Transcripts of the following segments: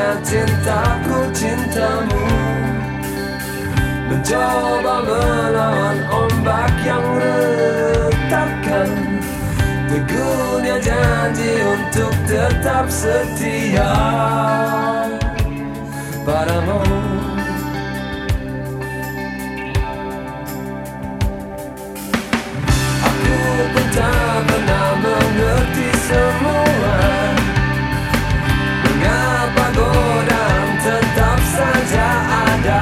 utuhnya cintaku cintamu, mencoba melawan ombak yang retakkan. Teguhnya janji untuk tetap setia padamu. Aku pun tak pernah mengerti semua mengapa godaan tetap saja ada.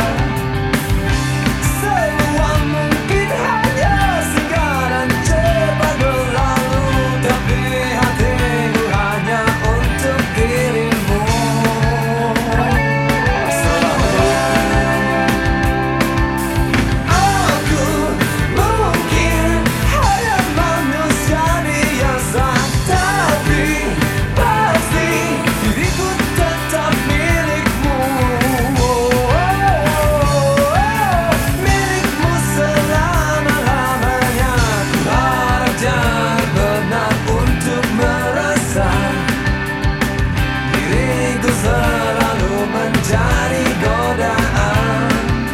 Semua mungkin hanya singgah dan cepat berlalu, tapi hatiku hanya untuk dirimu. Aku mungkin hanya manusia biasa, tapi pasti diriku tetap milikmu. Milikmu selama-lamanya. Ku harap jangan pernah untuk merasa diriku selalu menjadi godaan.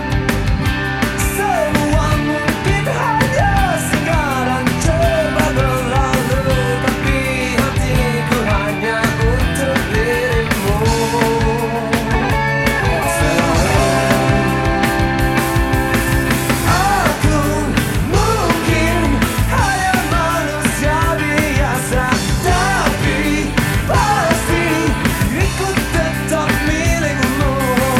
Semua mungkin hanya singgah dan cepat berlalu, tapi hatiku hanya untuk dirimu. Aku mungkin hanya manusia biasa, tapi pasti diriku tetap milikmu.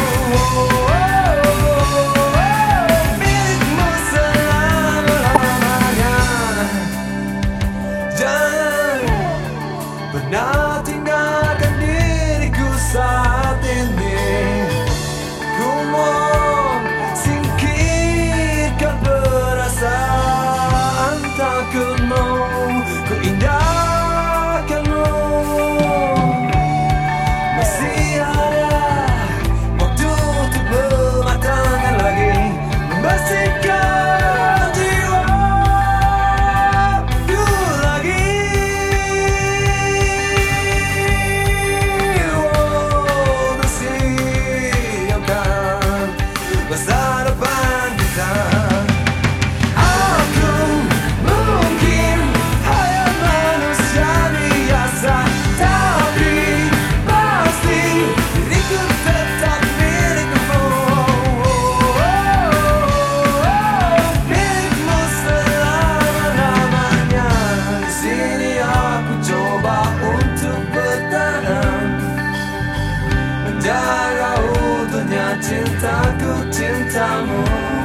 Milikmu selama-lamanya. Jangan pernah tinggalkan diriku saat ini. Ku mohon singkirkan perasaan takutmu. Ku indahkanmu. Masih ada waktu untuk bermatangkan lagi, membersihkan jiwaku lagi. Persiapkan masa depan kita. Aku mungkin hanya manusia biasa, tapi pasti diriku tetap milikmu. Milikmu selama-lamanya. Di sini aku coba untuk bertahan, menjaga utuhnya cintaku cintamu.